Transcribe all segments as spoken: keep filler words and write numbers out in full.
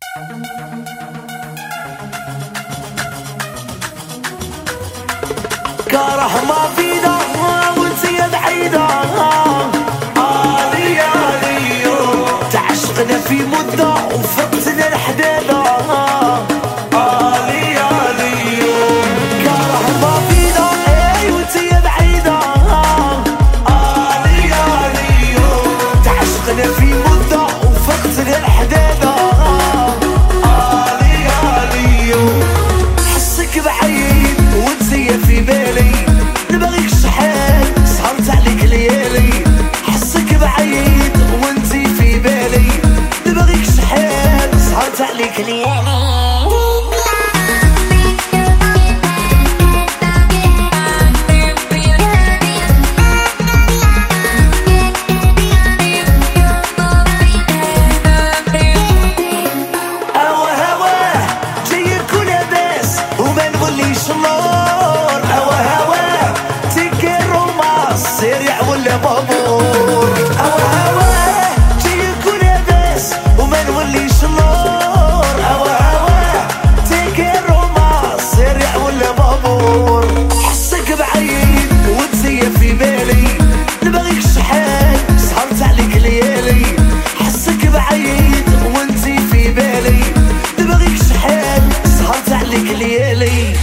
كاره ما فينا وانتي بعيدة، آلي آلي تعشقنا في مدة وفقتنا الحدادة، آلي آلي كاره ما فينا اي وانتي بعيدة، آلي آلي تعشقنا في مدة وفقتنا الحدادة، آلي آلي حسك بعيد وانتي في بالي، نبغيك شحال سهرت عليك ليالي، حسك بعيد وانتي في بالي، نبغيك شحال سهرت عليك ليالي. بابور أو هواه جيك ولاباس وما نوليش نور، أو هواه تيكي الروماس سريع ولا بابور، حسك بعيد وانتي في بالي، نبغيك شحال سهرت عليك ليالي، حسك بعيد وانتي في بالي، نبغيك شحال سهرت عليك ليالي.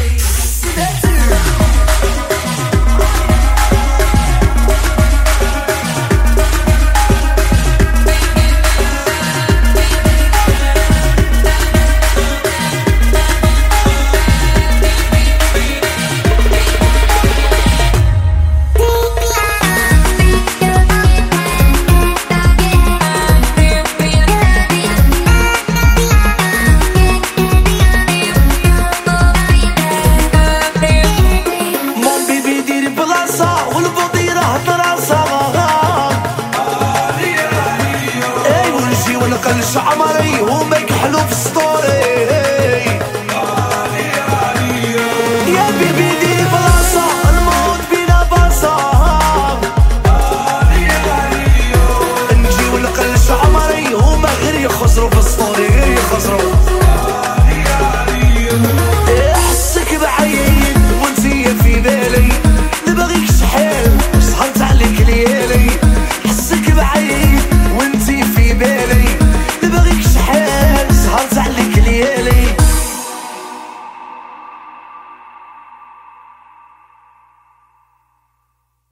ونقلش عمري وما